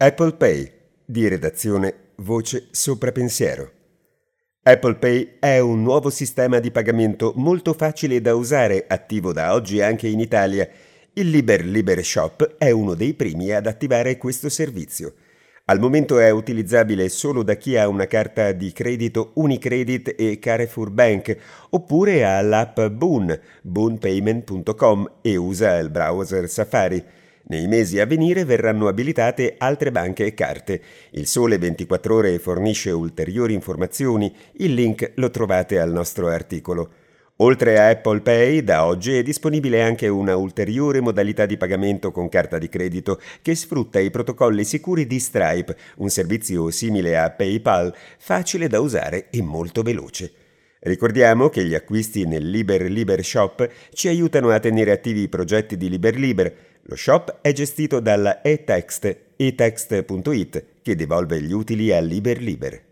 Apple Pay, di redazione Voce sopra pensiero. Apple Pay è un nuovo sistema di pagamento molto facile da usare, attivo da oggi anche in Italia. Il Liber Shop è uno dei primi ad attivare questo servizio. Al momento è utilizzabile solo da chi ha una carta di credito Unicredit e Carrefour Bank, oppure ha l'app Boon, boonpayment.com, e usa il browser Safari. Nei mesi a venire verranno abilitate altre banche e carte. Il Sole 24 Ore fornisce ulteriori informazioni, il link lo trovate al nostro articolo. Oltre a Apple Pay, da oggi è disponibile anche una ulteriore modalità di pagamento con carta di credito che sfrutta i protocolli sicuri di Stripe, un servizio simile a PayPal, facile da usare e molto veloce. Ricordiamo che gli acquisti nel Liber Shop ci aiutano a tenere attivi i progetti di Liber. Lo shop è gestito dalla eText, etext.it, che devolve gli utili a Liber.